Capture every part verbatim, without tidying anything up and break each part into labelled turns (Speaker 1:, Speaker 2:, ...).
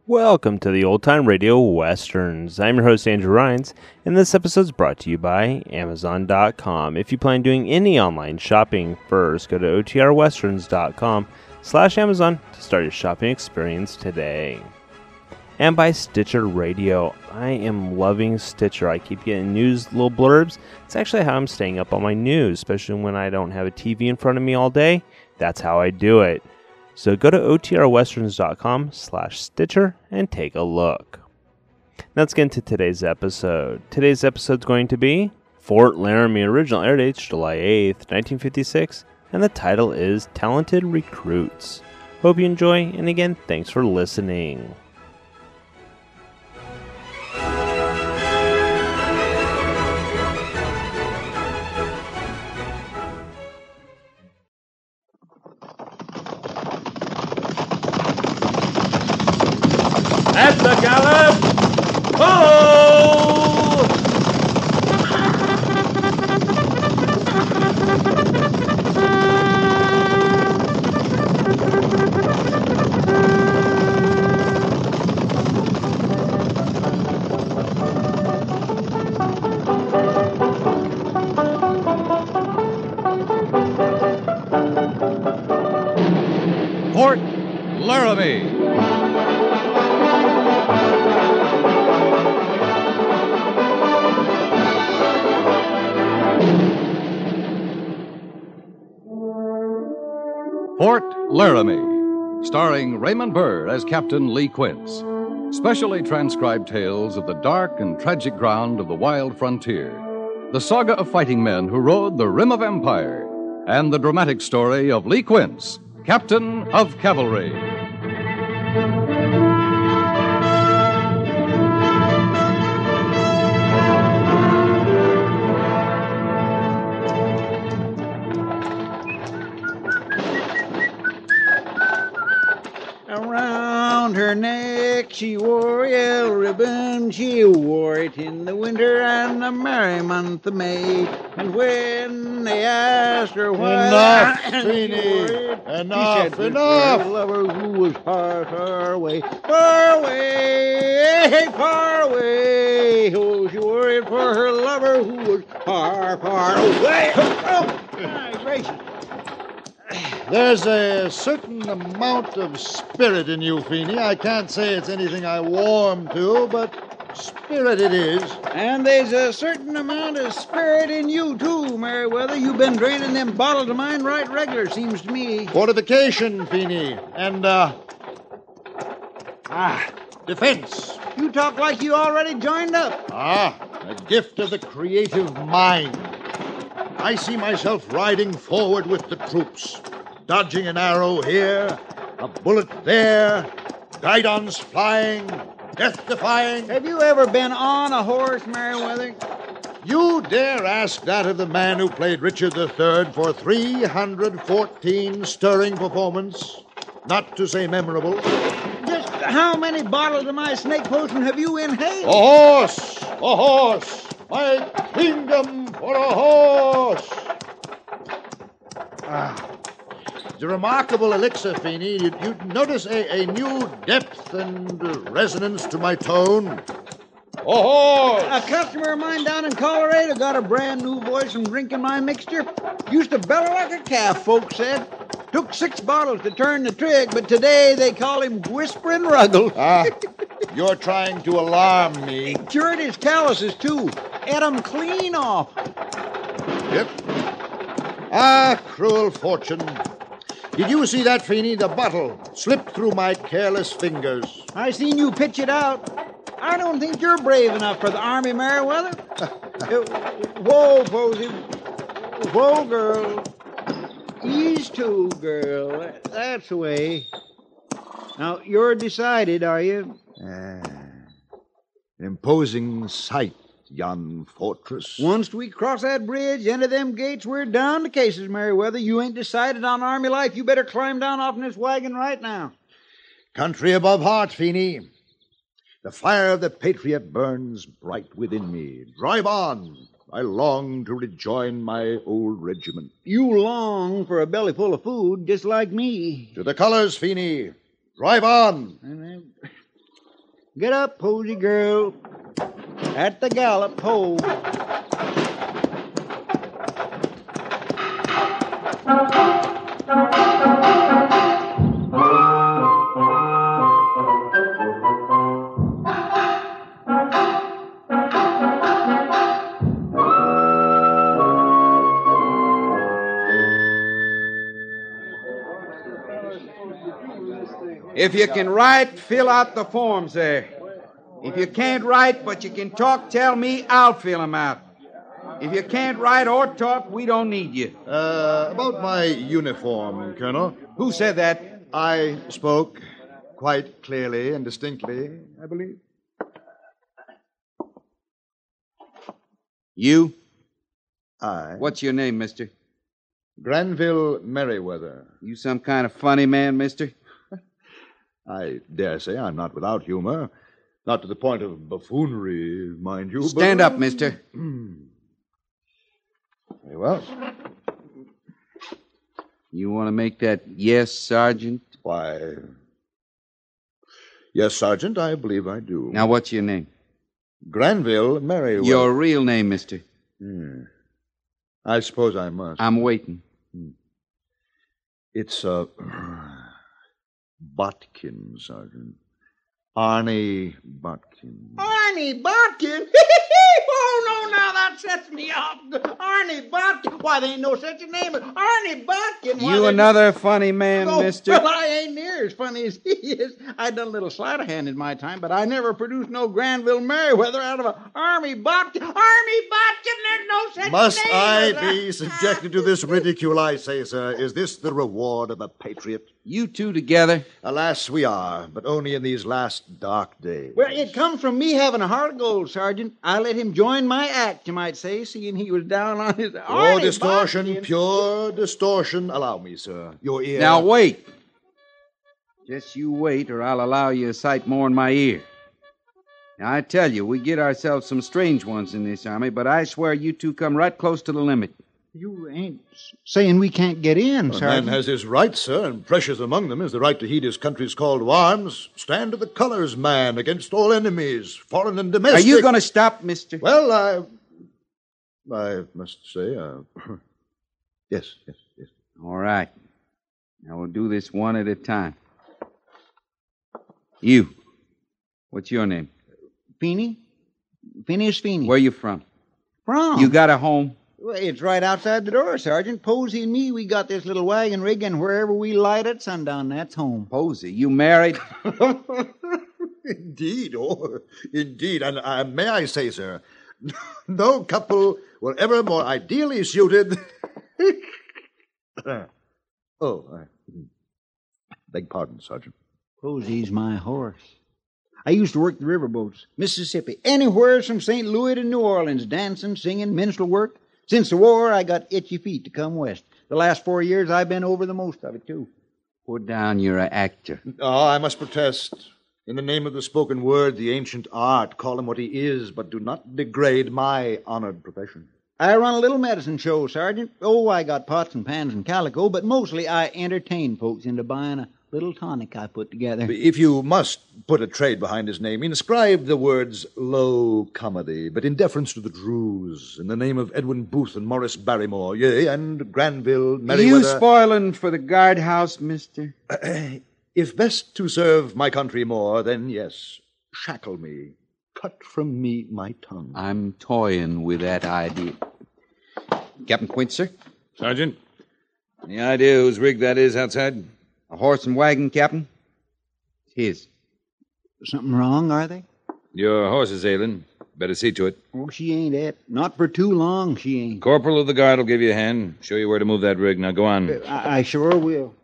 Speaker 1: Welcome to the Old Time Radio Westerns. I'm your host, Andrew Rhines, and this episode is brought to you by Amazon dot com. If you plan on doing any online shopping, first go to O T R westerns dot com slash Amazon to start your shopping experience today. And by Stitcher Radio. I am loving Stitcher. I keep getting news little blurbs. It's actually how I'm staying up on my news, especially when I don't have a T V in front of me all day. That's how I do it. So go to O T R westerns dot com slash Stitcher and take a look. Now let's get into today's episode. Today's episode is going to be Fort Laramie. Original air date July eighth, nineteen fifty-six, and the title is Talented Recruits. Hope you enjoy, and again, thanks for listening.
Speaker 2: At the gallop! Ho!
Speaker 3: Fort Laramie. Fort Laramie, starring Raymond Burr as Captain Lee Quince. Specially transcribed tales of the dark and tragic ground of the wild frontier, the saga of fighting men who rode the rim of empire, and the dramatic story of Lee Quince, Captain of Cavalry.
Speaker 4: Around her neck she wore a yellow ribbon. She wore it in the winter and the merry month of May. And when they asked her why...
Speaker 5: Enough,
Speaker 4: she
Speaker 5: Feeny.
Speaker 4: wore it,
Speaker 5: Enough,
Speaker 4: she said,
Speaker 5: enough.
Speaker 4: "For her lover who was far, far away. Far away, far away. Oh, she wore it for her lover who was far, far away." Oh, my gracious.
Speaker 5: There's a certain amount of spirit in you, Feeny. I can't say it's anything I warm to, but spirit it is.
Speaker 4: And there's a certain amount of spirit in you, too, Merriweather. You've been draining them bottles of mine right regular, seems to me.
Speaker 5: Fortification, Feeny, and, uh... Ah, defense.
Speaker 4: You talk like you already joined up.
Speaker 5: Ah, a gift of the creative mind. I see myself riding forward with the troops, dodging an arrow here, a bullet there, guidons flying, death-defying.
Speaker 4: Have you ever been on a horse, Merriweather?
Speaker 5: You dare ask that of the man who played Richard the Third for three hundred fourteen stirring performance, not to say memorable.
Speaker 4: Just how many bottles of my snake potion have you inhaled?
Speaker 5: A horse! A horse! My kingdom for a horse! Ah. It's a remarkable elixir, Feeny. You'd, you'd notice a, a new depth and resonance to my tone. A horse!
Speaker 4: A customer of mine down in Colorado got a brand new voice from drinking my mixture. Used to bellow like a calf, folks said. Took six bottles to turn the trick, but today they call him Whispering Ruggles.
Speaker 5: Ah, you're trying to alarm me.
Speaker 4: Cured his calluses, too. Ate 'em clean off.
Speaker 5: Yep. Ah, cruel fortune. Did you see that, Feeny? The bottle slipped through my careless fingers.
Speaker 4: I seen you pitch it out. I don't think you're brave enough for the Army, Merriweather. uh, whoa, Posey. Whoa, girl. Ease to, girl. That's the way. Now, you're decided, are you?
Speaker 5: Ah, imposing sight, yon fortress.
Speaker 4: Once we cross that bridge, enter them gates, we're down to cases, Merriweather. You ain't decided on Army life. You better climb down off in this wagon right now.
Speaker 5: Country above heart, Feeny. The fire of the patriot burns bright within me. Drive on. I long to rejoin my old regiment.
Speaker 4: You long for a belly full of food, just like me.
Speaker 5: To the colors, Feeny. Drive on.
Speaker 4: And Get up, Posey girl. At the gallop, ho.
Speaker 6: If you can write, fill out the forms there. If you can't write, but you can talk, tell me, I'll fill them out. If you can't write or talk, we don't need you.
Speaker 5: Uh, about my uniform, Colonel.
Speaker 6: Who said that?
Speaker 5: I spoke quite clearly and distinctly, I believe.
Speaker 6: You?
Speaker 5: I.
Speaker 6: What's your name, mister?
Speaker 5: Granville Merriweather.
Speaker 6: You some kind of funny man, mister?
Speaker 5: I dare say I'm not without humor. Not to the point of buffoonery, mind you.
Speaker 6: Stand
Speaker 5: but,
Speaker 6: up, mister.
Speaker 5: Very well.
Speaker 6: You want to make that yes, Sergeant?
Speaker 5: Why, yes, Sergeant, I believe I do.
Speaker 6: Now, what's your name?
Speaker 5: Granville Merriweather.
Speaker 6: Your real name, mister.
Speaker 5: Hmm. I suppose I must.
Speaker 6: I'm waiting.
Speaker 5: It's, uh, Botkin, Sergeant. Arnie Botkin.
Speaker 4: Arnie Botkin? Oh, no, now that sets me up. Arnie Botkin. Why, there ain't no such a name as Arnie Botkin. Why,
Speaker 6: You
Speaker 4: they-
Speaker 6: another funny man,
Speaker 4: Oh,
Speaker 6: mister?
Speaker 4: Well, I ain't near as funny as he is. I done a little sleight of hand in my time, but I never produced no Granville Merriweather out of a Army Botkin. Army Botkin, there's no such
Speaker 5: Must
Speaker 4: name
Speaker 5: I
Speaker 4: as a-
Speaker 5: be subjected to this ridicule, I say, sir? Is this the reward of a patriot?
Speaker 6: You two together?
Speaker 5: Alas, we are, but only in these last dark days.
Speaker 4: Well, it comes from me having a heart of gold, Sergeant. I let him join my act, you might say, seeing he was down on his...
Speaker 5: Pure
Speaker 4: Arnie
Speaker 5: distortion,
Speaker 4: Botkin.
Speaker 5: pure distortion. Allow me, sir. Your ear.
Speaker 6: Now, wait. Just you wait, or I'll allow you a sight more in my ear. Now, I tell you, we get ourselves some strange ones in this army, but I swear you two come right close to the limit.
Speaker 4: You ain't saying we can't get in,
Speaker 5: A man
Speaker 4: Sergeant.
Speaker 5: has his rights, sir, and precious among them is the right to heed his country's call to arms. Stand to the colors, man, against all enemies, foreign and
Speaker 6: Are
Speaker 5: domestic.
Speaker 6: you going to stop, mister?
Speaker 5: Well, I... I must say, uh... yes, yes, yes.
Speaker 6: All right. Now, we'll do this one at a time. You. What's your name?
Speaker 4: Feeney? Phineas Feeney.
Speaker 6: Where you from?
Speaker 4: from?
Speaker 6: You got a home?
Speaker 4: Well, it's right outside the door, Sergeant. Posey and me, we got this little wagon rig, and wherever we light at sundown, that's home.
Speaker 6: Posey, you married?
Speaker 5: Indeed, oh, indeed. And uh, may I say, sir, no couple were ever more ideally suited. oh, I beg pardon, Sergeant.
Speaker 4: Posey's my horse. I used to work the riverboats, Mississippi, anywhere from Saint Louis to New Orleans, dancing, singing, minstrel work. Since the war, I got itchy feet to come west. The last four years, I've been over the most of it, too.
Speaker 6: Put down you're an actor.
Speaker 5: Oh, I must protest. In the name of the spoken word, the ancient art, call him what he is, but do not degrade my honored profession.
Speaker 4: I run a little medicine show, Sergeant. Oh, I got pots and pans and calico, but mostly I entertain folks into buying a little tonic I put together.
Speaker 5: If you must put a trade behind his name, inscribe the words low comedy, but in deference to the Drews, in the name of Edwin Booth and Morris Barrymore, yea, and Granville, Merriweather.
Speaker 6: You spoiling for the guardhouse, mister?
Speaker 5: If best to serve my country more, then yes, shackle me, cut from me my tongue.
Speaker 6: I'm toying with that idea. Captain Quince, sir?
Speaker 2: Sergeant?
Speaker 6: Any idea whose rig that is outside? A horse and wagon, Captain? It's his.
Speaker 4: Something wrong, are they?
Speaker 2: Your horse is ailing. Better see to it.
Speaker 4: Oh, she ain't it. Not for too long, she ain't.
Speaker 2: Corporal of the guard will give you a hand. Show you where to move that rig. Now go on.
Speaker 4: I, I sure will.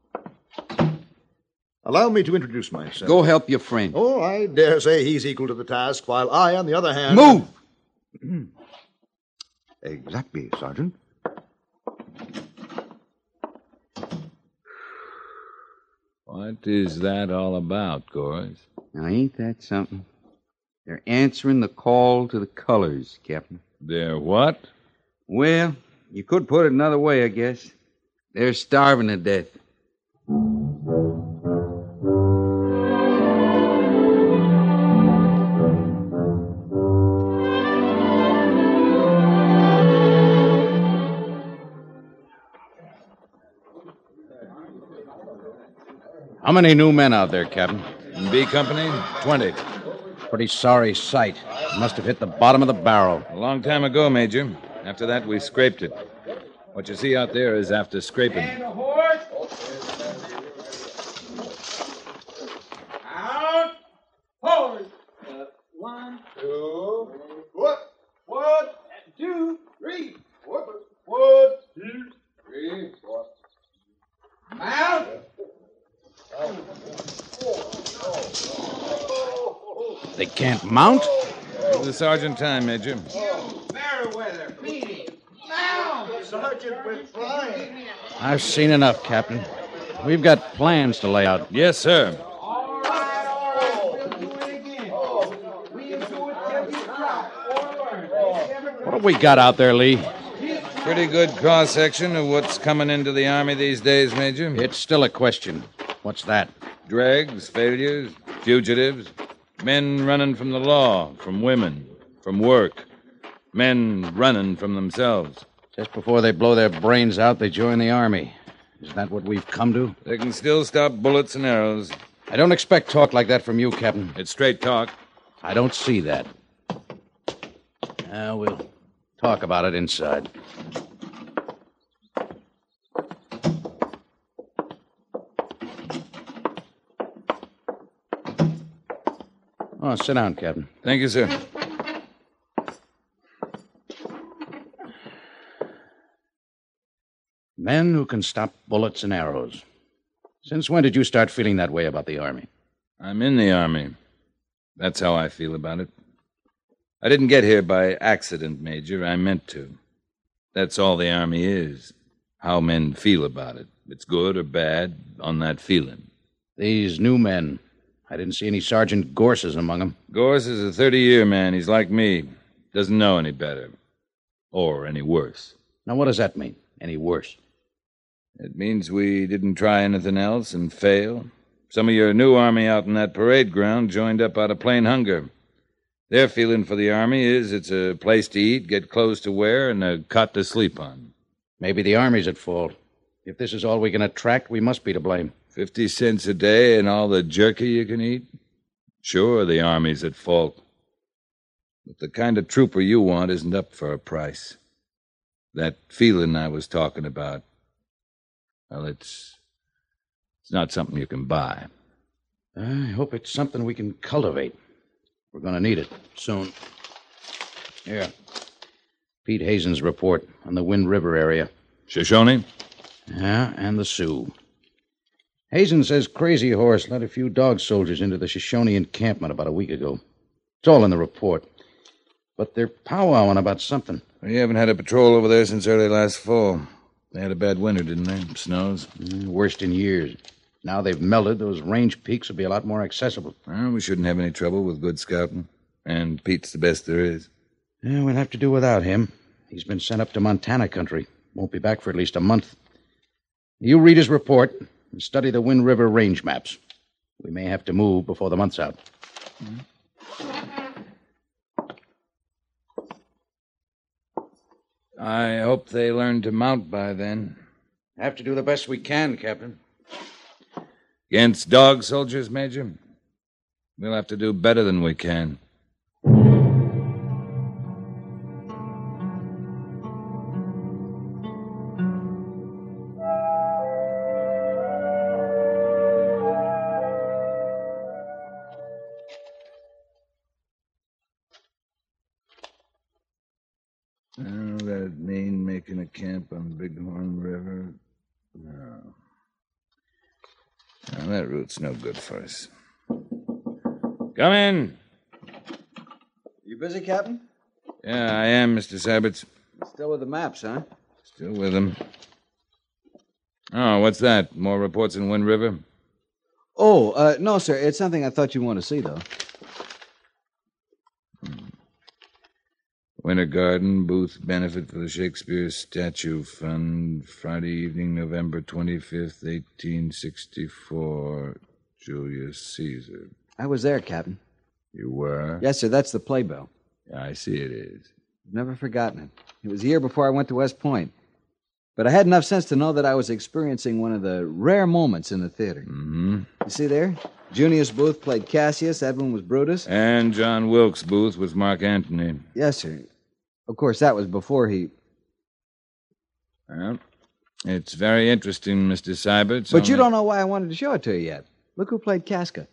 Speaker 5: Allow me to introduce myself.
Speaker 6: Go help your friend.
Speaker 5: Oh, I dare say he's equal to the task, while I, on the other hand...
Speaker 6: Move!
Speaker 5: Exactly, Sergeant.
Speaker 2: What is that all about, Gores?
Speaker 6: Now, ain't that something? They're answering the call to the colors, Captain.
Speaker 2: They're what?
Speaker 6: Well, you could put it another way, I guess. They're starving to death.
Speaker 7: many new men out there, Captain?
Speaker 2: In B Company, twenty.
Speaker 7: Pretty sorry sight. Must have hit the bottom of the barrel.
Speaker 2: A long time ago, Major. After that, we scraped it. What you see out there is after scraping.
Speaker 6: And a horse. Out. Forward. Uh, one, two, what? One, two, three. What? One, two, three, four. Mount.
Speaker 7: They can't mount?
Speaker 2: Give the sergeant time, Major.
Speaker 6: Meriwether, beat him. Mount.
Speaker 5: Sergeant, we're flying.
Speaker 7: I've seen enough, Captain. We've got plans to lay out.
Speaker 2: Yes, sir.
Speaker 6: All right, all right. We'll do it again. We'll do it till you drop or learn.
Speaker 7: What have we got out there, Lee?
Speaker 2: Pretty good cross-section of what's coming into the Army these days, Major.
Speaker 7: It's still a question. What's that?
Speaker 2: Dregs, failures, fugitives, men running from the law, from women, from work, men running from themselves.
Speaker 7: Just before they blow their brains out, they join the Army. Is that what we've come to?
Speaker 2: They can still stop bullets and arrows.
Speaker 7: I don't expect talk like that from you, Captain.
Speaker 2: It's straight talk.
Speaker 7: I don't see that. Now, we'll talk about it inside. Oh, sit down, Captain.
Speaker 2: Thank you, sir.
Speaker 7: Men who can stop bullets and arrows. Since when did you start feeling that way about the Army?
Speaker 2: I'm in the Army. That's how I feel about it. I didn't get here by accident, Major. I meant to. That's all the Army is. How men feel about it. It's good or bad on that feeling.
Speaker 7: These new men. I didn't see any Sergeant Gorses among them.
Speaker 2: Gorse is a thirty-year man. He's like me. Doesn't know any better. Or any worse.
Speaker 7: Now, what does that mean? Any worse?
Speaker 2: It means we didn't try anything else and fail. Some of your new Army out in that parade ground joined up out of plain hunger. Their feeling for the Army is it's a place to eat, get clothes to wear, and a cot to sleep on.
Speaker 7: Maybe the Army's at fault. If this is all we can attract, we must be to blame.
Speaker 2: Fifty cents a day and all the jerky you can eat? Sure, the Army's at fault. But the kind of trooper you want isn't up for a price. That feeling I was talking about, well, it's, it's not something you can buy.
Speaker 7: I hope it's something we can cultivate. We're going to need it soon. Here. Pete Hazen's report on the Wind River area.
Speaker 2: Shoshone?
Speaker 7: Yeah, and the Sioux. Hazen says Crazy Horse led a few dog soldiers into the Shoshone encampment about a week ago. It's all in the report. But they're powwowing about something.
Speaker 2: We haven't had a patrol over there since early last fall. They had a bad winter, didn't they? Snows?
Speaker 7: Mm, worst in years. Now they've melted, those range peaks will be a lot more accessible.
Speaker 2: Well, we shouldn't have any trouble with good scouting. And Pete's the best there is.
Speaker 7: Yeah, we'll have to do without him. He's been sent up to Montana country. Won't be back for at least a month. You read his report and study the Wind River range maps. We may have to move before the month's out.
Speaker 2: Mm-hmm. I hope they learn to mount by then.
Speaker 7: Have to do the best we can, Captain.
Speaker 2: Against dog soldiers, Major? We'll have to do better than we can. Oh, that mean making a camp on Bighorn River? No. Now, that route's no good for us. Come in.
Speaker 6: You busy, Captain?
Speaker 2: Yeah, I am, Mister Saberts.
Speaker 6: Still with the maps, huh?
Speaker 2: Still with him. Oh, what's that? More reports in Wind River?
Speaker 6: Oh, uh, no, sir. It's something I thought you'd want to see, though.
Speaker 2: Hmm. Winter Garden, Booth Benefit for the Shakespeare Statue Fund, Friday evening, November twenty-fifth, eighteen sixty-four. Julius Caesar.
Speaker 6: I was there, Captain.
Speaker 2: You were?
Speaker 6: Yes, sir. That's the playbill.
Speaker 2: I see it is.
Speaker 6: Never forgotten it. It was a year before I went to West Point. But I had enough sense to know that I was experiencing one of the rare moments in the theater.
Speaker 2: Mm-hmm.
Speaker 6: You see there? Junius Booth played Cassius, Edwin was Brutus.
Speaker 2: And John Wilkes Booth was Mark Antony.
Speaker 6: Yes, sir. Of course, that was before he...
Speaker 2: Well, it's very interesting, Mister Seibert.
Speaker 6: But you don't know why I wanted to show it to you yet. Look who played Casca.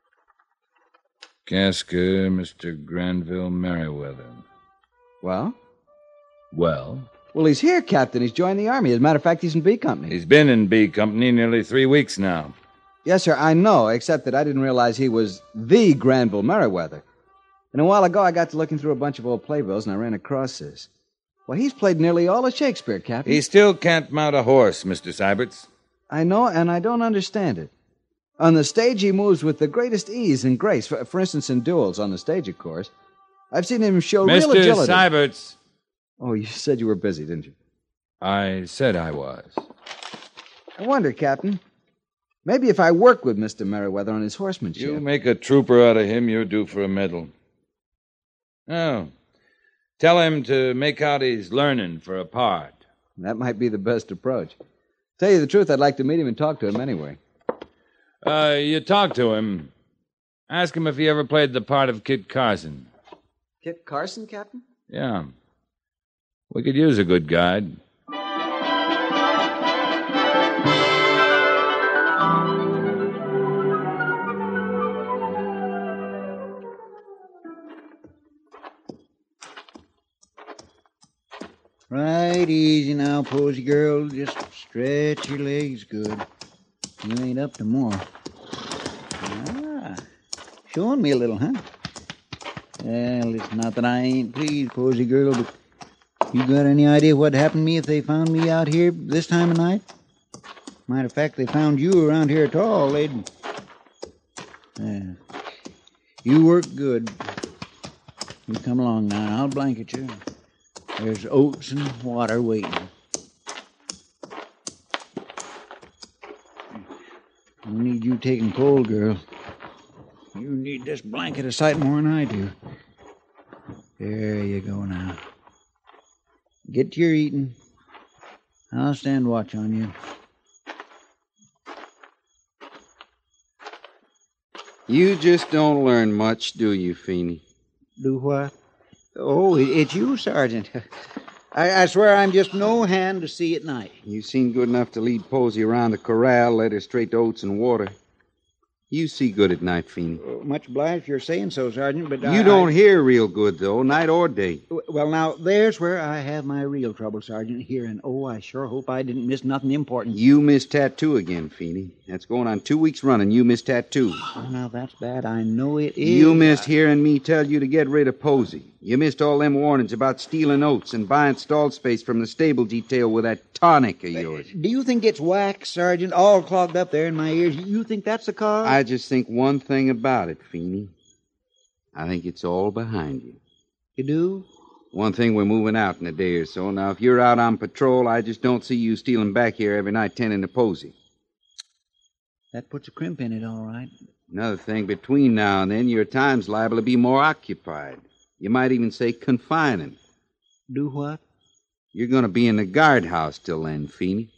Speaker 2: Casca, Mister Granville Merriweather.
Speaker 6: Well?
Speaker 2: Well?
Speaker 6: Well, he's here, Captain. He's joined the Army. As a matter of fact, he's in B Company.
Speaker 2: He's been in B Company nearly three weeks now.
Speaker 6: Yes, sir, I know, except that I didn't realize he was the Granville Merriweather. And a while ago, I got to looking through a bunch of old playbills, and I ran across this. Well, he's played nearly all of Shakespeare, Captain.
Speaker 2: He still can't mount a horse, Mister Seiberts.
Speaker 6: I know, and I don't understand it. On the stage, he moves with the greatest ease and grace. For, for instance, in duels, on the stage, of course. I've seen him show real agility.
Speaker 2: Mister Seiberts.
Speaker 6: Oh, you said you were busy, didn't you?
Speaker 2: I said I was.
Speaker 6: I wonder, Captain. Maybe if I work with Mister Merriweather on his horsemanship.
Speaker 2: You make a trooper out of him, you're due for a medal. Oh. Tell him to make out he's learning for a part.
Speaker 6: That might be the best approach. Tell you the truth, I'd like to meet him and talk to him anyway.
Speaker 2: Uh, you talk to him. Ask him if he ever played the part of Kit Carson.
Speaker 6: Kit Carson, Captain?
Speaker 2: Yeah. We could use a good guide.
Speaker 4: Right easy now, Posy girl. Just stretch your legs good. You ain't up to more. Ah, showing me a little, huh? Well, it's not that I ain't pleased, Posy girl, but you got any idea what happened to me if they found me out here this time of night? Matter of fact, they found you around here at all, they'd... Uh, you work good. You come along now, and I'll blanket you. There's oats and water waiting. I don't need you taking cold, girl. You need this blanket a sight more than I do. There you go now. Get your eating. I'll stand watch on you.
Speaker 6: You just don't learn much, do you, Feeney?
Speaker 4: Do what? Oh, it's you, Sergeant. I, I swear I'm just no hand to see at night.
Speaker 6: You seem good enough to lead Posy around the corral, led her straight to oats and water. You see good at night, Feeney.
Speaker 4: Uh, much obliged if you're saying so, Sergeant, but
Speaker 6: You
Speaker 4: I,
Speaker 6: don't
Speaker 4: I...
Speaker 6: hear real good, though, night or day.
Speaker 4: Well, now, there's where I have my real trouble, Sergeant, here, and oh, I sure hope I didn't miss nothing important.
Speaker 6: You missed tattoo again, Feeney. That's going on two weeks running. You missed tattoo.
Speaker 4: Oh, now, that's bad. I know it is.
Speaker 6: You missed hearing me tell you to get rid of Posy. You missed all them warnings about stealing oats and buying stall space from the stable detail with that tonic of yours.
Speaker 4: Do you think it's wax, Sergeant, all clogged up there in my ears? You think that's the cause?
Speaker 6: I just think one thing about it, Feeney. I think it's all behind you.
Speaker 4: You do?
Speaker 6: One thing, we're moving out in a day or so. Now, if you're out on patrol, I just don't see you stealing back here every night tending to Posy.
Speaker 4: That puts a crimp in it, all right.
Speaker 6: Another thing, between now and then, your time's liable to be more occupied. You might even say confining.
Speaker 4: Do what?
Speaker 6: You're going to be in the guardhouse till then, Feeney.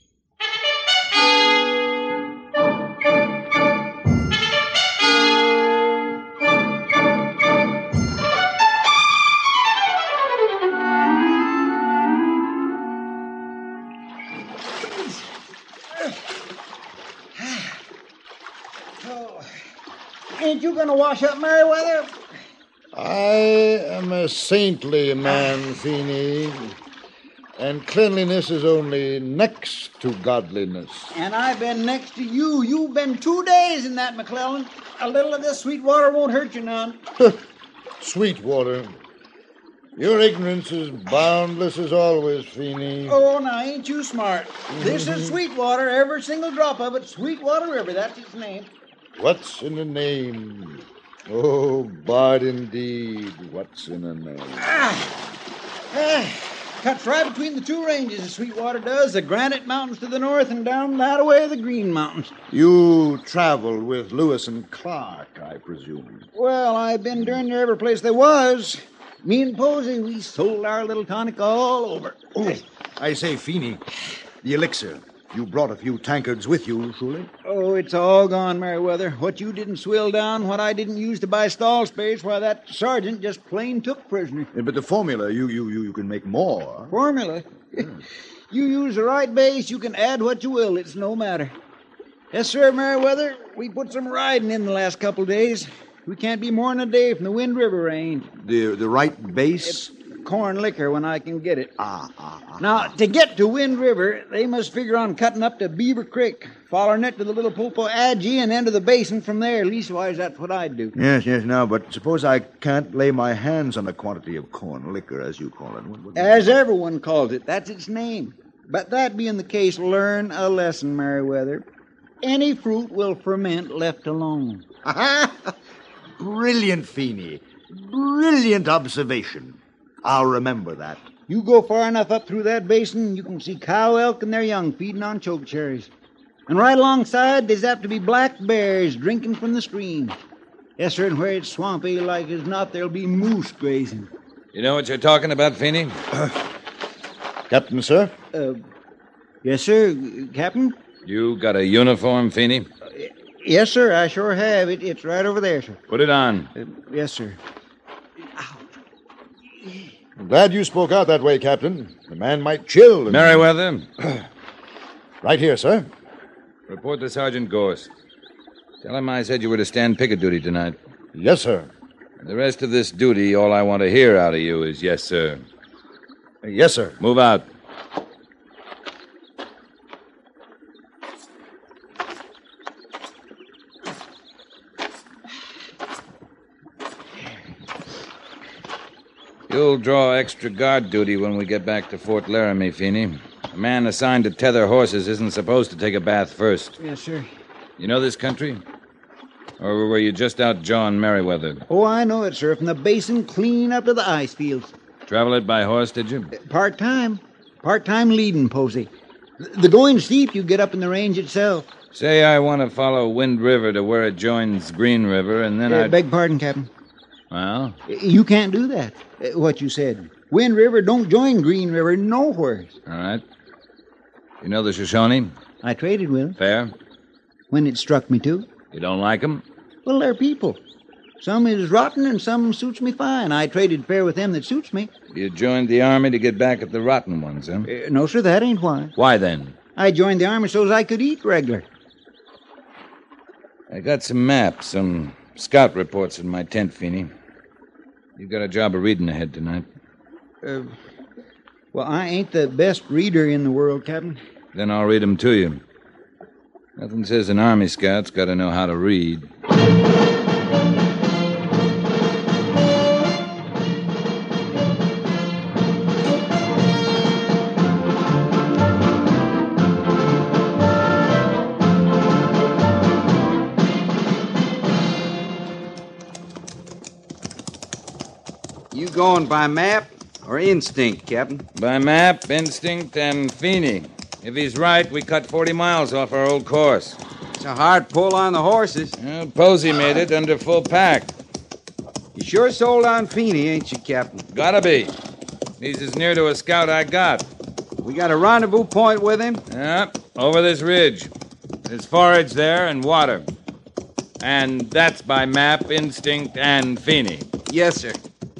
Speaker 4: Ain't you gonna wash up, Merriweather?
Speaker 5: I am a saintly man, Feeney, and cleanliness is only next to godliness.
Speaker 4: And I've been next to you. You've been two days in that, McClellan. A little of this sweet water won't hurt you none.
Speaker 5: Sweetwater. Your ignorance is boundless as always, Feeney.
Speaker 4: Oh, now, ain't you smart? Mm-hmm. This is Sweetwater, every single drop of it. Sweetwater River, that's its name.
Speaker 5: What's in a name? Oh, Bard indeed. What's in a name?
Speaker 4: Ah, ah, cuts right between the two ranges, the Sweetwater does. The Granite Mountains to the north and down that way the Green Mountains.
Speaker 5: You traveled with Lewis and Clark, I presume.
Speaker 4: Well, I've been during there every place there was. Me and Posey, we sold our little tonic all over.
Speaker 5: Oh, I say, Feeney, The elixir. You brought a few tankards with you, surely?
Speaker 4: Oh, it's all gone, Meriwether. What you didn't swill down, what I didn't use to buy stall space, why, that sergeant just plain took prisoner.
Speaker 5: Yeah, but the formula, you, you, you, you can make more.
Speaker 4: Formula? You use the right base, you can add what you will. It's no matter. Yes, sir, Meriwether. We put some riding in the last couple days. We can't be more than a day from the Wind River range.
Speaker 5: The the right base?
Speaker 4: It's corn liquor when I can get it.
Speaker 5: Ah, ah, ah.
Speaker 4: Now, to get to Wind River, they must figure on cutting up to Beaver Creek, following it to the Little Pulpo Adjie, and into the basin from there. Leastwise, that's what I'd do.
Speaker 5: Yes, yes, now, but suppose I can't lay my hands on the quantity of corn liquor, as you call it. What, what
Speaker 4: As everyone calls it. That's its name. But that being the case, learn a lesson, Meriwether. Any fruit will ferment left alone.
Speaker 5: Brilliant, Feeney. Brilliant observation. I'll remember that.
Speaker 4: You go far enough up through that basin, you can see cow elk and their young feeding on choke cherries. And right alongside, there's apt to be black bears drinking from the stream. Yes, sir, and where it's swampy, like as not, there'll be moose grazing.
Speaker 2: You know what you're talking about, Feeney?
Speaker 5: Captain, sir?
Speaker 4: Uh, yes, sir, Captain?
Speaker 2: You got a uniform, Feeney?
Speaker 4: Uh, yes, sir, I sure have. It, it's right over there, sir.
Speaker 2: Put it on.
Speaker 4: Uh, yes, sir.
Speaker 5: I'm glad you spoke out that way, Captain. The man might chill. And...
Speaker 2: Meriwether.
Speaker 5: Right here, sir.
Speaker 2: Report to Sergeant Gorse. Tell him I said you were to stand picket duty tonight.
Speaker 5: Yes, sir.
Speaker 2: And the rest of this duty, all I want to hear out of you is yes, sir.
Speaker 5: Uh, yes, sir.
Speaker 2: Move out. You'll draw extra guard duty when we get back to Fort Laramie, Feeney. A man assigned to tether horses isn't supposed to take a bath first.
Speaker 4: Yes, sir.
Speaker 2: You know this country? Or were you just out jawing Meriwether?
Speaker 4: Oh, I know it, sir. From the basin clean up to the ice fields.
Speaker 2: Travel it by horse, did you?
Speaker 4: Part-time. Part-time leading, Posey. The going's steep you get up in the range itself.
Speaker 2: Say I want to follow Wind River to where it joins Green River, and then
Speaker 4: uh,
Speaker 2: I...
Speaker 4: Beg pardon, Captain.
Speaker 2: Well?
Speaker 4: You can't do that, uh, what you said. Wind River don't join Green River nowhere.
Speaker 2: All right. You know the Shoshone?
Speaker 4: I traded with them.
Speaker 2: Fair?
Speaker 4: When it struck me to.
Speaker 2: You don't like them?
Speaker 4: Well, they're people. Some is rotten and some suits me fine. I traded fair with them that suits me.
Speaker 2: You joined the Army to get back at the rotten ones, huh?
Speaker 4: Uh, no, sir, that ain't why.
Speaker 2: Why then?
Speaker 4: I joined the Army so's I could eat regular.
Speaker 2: I got some maps, some scout reports in my tent, Feeney. You got a job of reading ahead tonight.
Speaker 4: Uh, well, I ain't the best reader in the world, Captain.
Speaker 2: Then I'll read them to you. Nothing says an Army scout's got to know how to read.
Speaker 6: You going by map or instinct, Captain?
Speaker 2: By map, instinct, and Feeney. If he's right, we cut forty miles off our old course.
Speaker 6: It's a hard pull on the horses.
Speaker 2: Well, Posey made it under full pack.
Speaker 6: You sure sold on Feeney, ain't you, Captain?
Speaker 2: Gotta be. He's as near to a scout I got.
Speaker 6: We got a rendezvous point with him?
Speaker 2: Yeah, over this ridge. There's forage there and water. And that's by map, instinct, and Feeney.
Speaker 6: Yes, sir.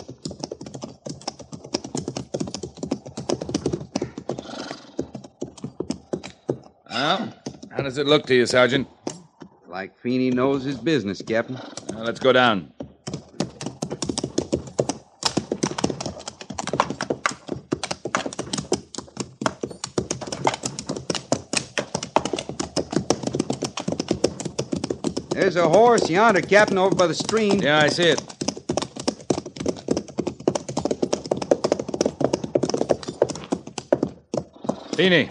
Speaker 2: Well, how does it look to you, Sergeant?
Speaker 6: Like Feeney knows his business, Captain.
Speaker 2: Now, let's go down.
Speaker 6: There's a horse yonder, Captain, over by the stream.
Speaker 2: Yeah, I see it. Feeney.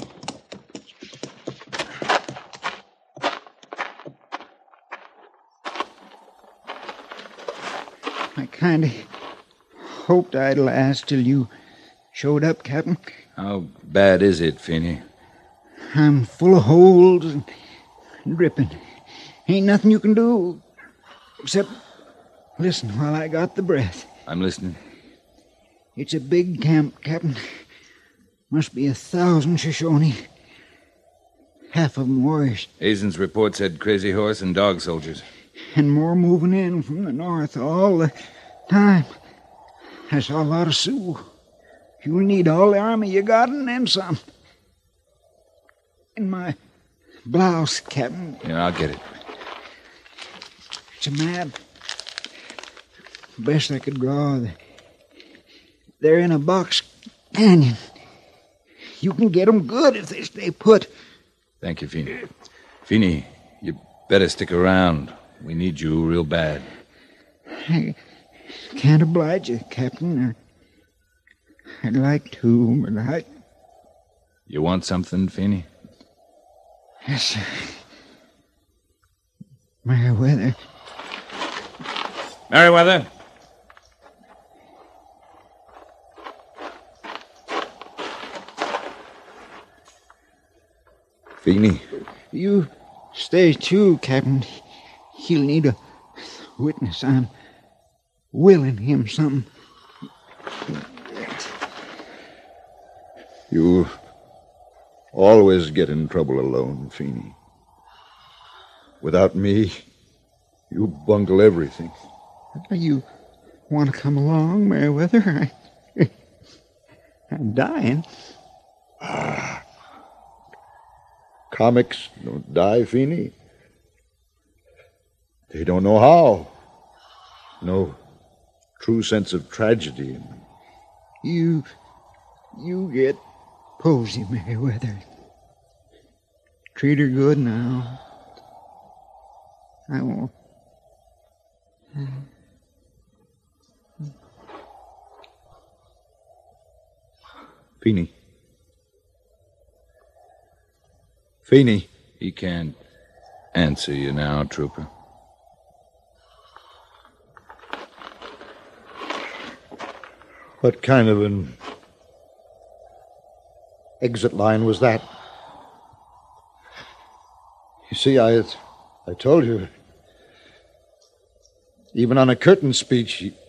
Speaker 4: I kind of hoped I'd last till you showed up, Captain.
Speaker 2: How bad is it, Feeney?
Speaker 4: I'm full of holes and dripping. Ain't nothing you can do except listen while I got the breath.
Speaker 2: I'm listening.
Speaker 4: It's a big camp, Captain. Must be a thousand Shoshone. half of them worse.
Speaker 2: Hazen's report said crazy horse and dog soldiers.
Speaker 4: And more moving in from the north all the time. I saw a lot of Sioux. You need all the army you got and then some. In my blouse, Captain.
Speaker 2: Yeah, I'll get it.
Speaker 4: It's a map. Best I could draw. They're in a box canyon. You can get them good if they stay put.
Speaker 2: Thank you, Feeney. Feeney, you better stick around. We need you real bad.
Speaker 4: I can't oblige you, Captain. I'd like to, but I...
Speaker 2: You want something, Feeney?
Speaker 4: Yes, sir. Meriwether.
Speaker 2: Meriwether? Feeney.
Speaker 4: You stay too, Captain. He'll need a witness. I'm willing him something.
Speaker 5: You always get in trouble alone, Feeney. Without me, you bungle everything.
Speaker 4: You want to come along, Meriwether? I, I'm dying.
Speaker 5: Ah. Comics don't die, Feeney. They don't know how. No true sense of tragedy in them.
Speaker 4: You, you get Posey, Meriwether. Treat her good now. I won't.
Speaker 5: Feeney. Feeney.
Speaker 2: He can't answer you now, Trooper.
Speaker 5: What kind of an exit line was that? You see, I, I told you, even on a curtain speech, you...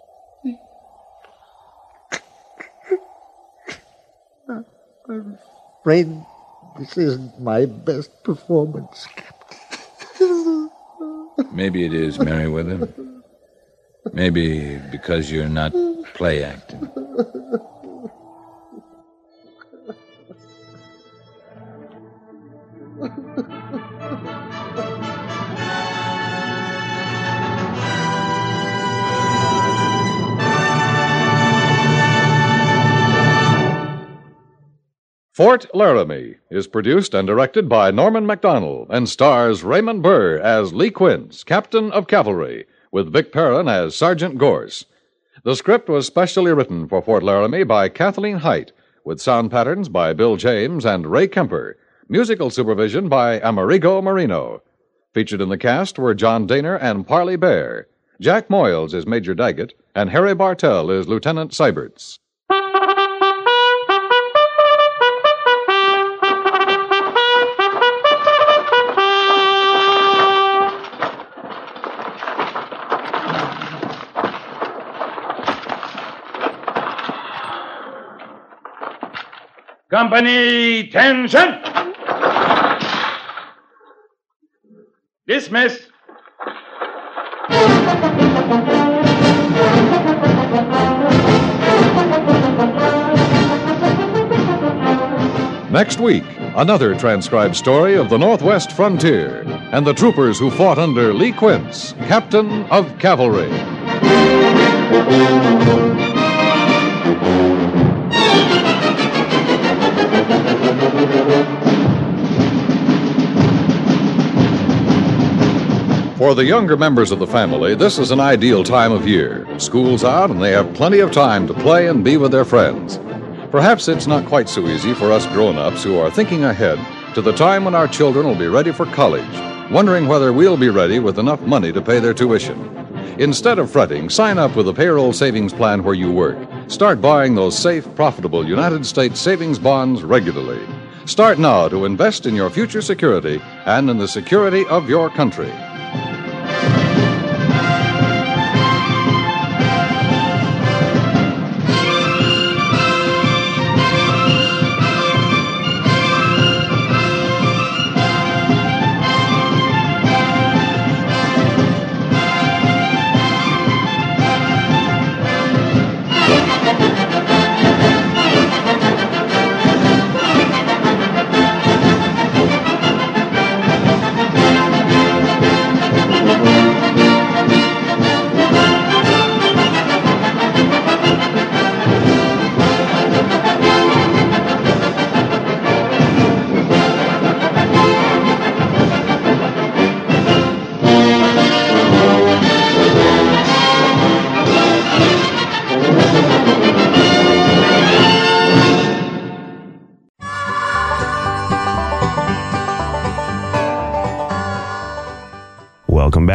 Speaker 5: I'm afraid this isn't my best performance, Captain.
Speaker 2: Maybe it is, Meriwether. Maybe because you're not play acting.
Speaker 3: Fort Laramie is produced and directed by Norman Macdonnell and stars Raymond Burr as Lee Quince, Captain of Cavalry, with Vic Perrin as Sergeant Gorse. The script was specially written for Fort Laramie by Kathleen Height, with sound patterns by Bill James and Ray Kemper, musical supervision by Amerigo Marino. Featured in the cast were John Daner and Parley Bear. Jack Moyles is Major Daggett, and Harry Bartell is Lieutenant Seiberts.
Speaker 8: Company, tension! Dismiss.
Speaker 3: Next week, another transcribed story of the Northwest frontier and the troopers who fought under Lee Quince, Captain of Cavalry. For the younger members of the family, this is an ideal time of year. School's out and they have plenty of time to play and be with their friends. Perhaps it's not quite so easy for us grown-ups who are thinking ahead to the time when our children will be ready for college, wondering whether we'll be ready with enough money to pay their tuition. Instead of fretting, sign up with a payroll savings plan where you work. Start buying those safe, profitable United States savings bonds regularly. Start now to invest in your future security and in the security of your country.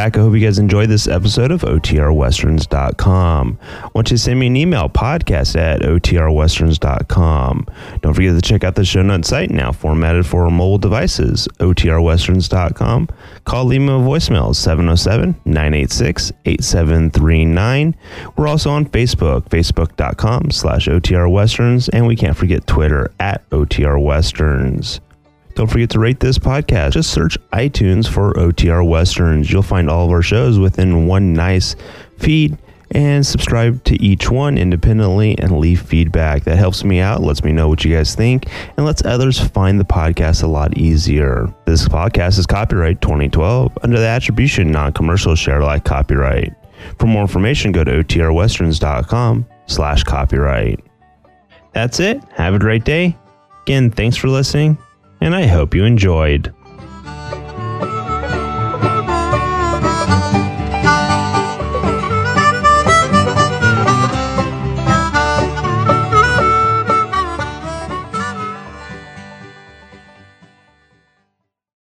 Speaker 1: back. I hope you guys enjoyed this episode of O T R Westerns dot com. I want you to send me an email, podcast at O T R Westerns dot com. Don't forget to check out the show notes site, now formatted for mobile devices, O T R Westerns dot com. Call, leave me a voicemail, seven oh seven, nine eight six, eight seven three nine. We're also on Facebook, facebook dot com slash O T R Westerns, and we can't forget Twitter at O T R Westerns. Don't forget to rate this podcast. Just search iTunes for O T R Westerns. You'll find all of our shows within one nice feed, and subscribe to each one independently and leave feedback. That helps me out, lets me know what you guys think, and lets others find the podcast a lot easier. This podcast is copyright twenty twelve under the attribution non-commercial share alike copyright. For more information, go to O T R Westerns dot com slash copyright. That's it. Have a great day. Again, thanks for listening, and I hope you enjoyed.